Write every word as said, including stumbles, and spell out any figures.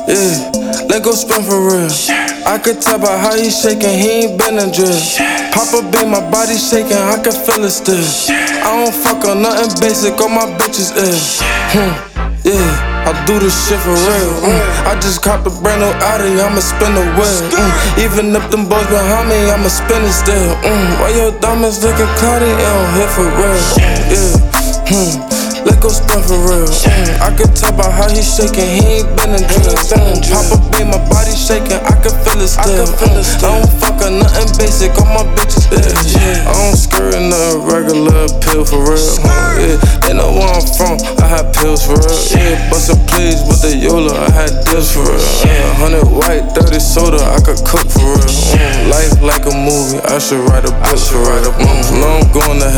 Yeah, let go spin for real. I could tell by how he shaking, he ain't been in jail. Papa beat my body shaking, I can feel it still. I don't fuck on nothing basic, all my bitches is. Hmm, yeah, I do this shit for real. Mm. I just copped a brand new Audi, I'ma spin the wheel. Mm. Even if them boys behind me, I'ma spin it still. Mm. Why your diamonds looking cloudy? It don't hit for real. Yeah, hmm. Let go spin for real. Mm. I could tell by how he shaking, he ain't been in jail. Mm. Papa beat my body shaking, I can feel it still. Mm. I don't fuck on nothing basic, all my bitches is. Yeah. I don't skirt nothing regular, pill for real. Mm. Yeah. They know where I'm from, I had pills for real. Yeah, bustin' please with the Yola, I had deals for real. Yeah, hundred white, dirty soda, I could cook for real. Mm. Life like a movie, I should write a book for real. Mm. Now I'm going to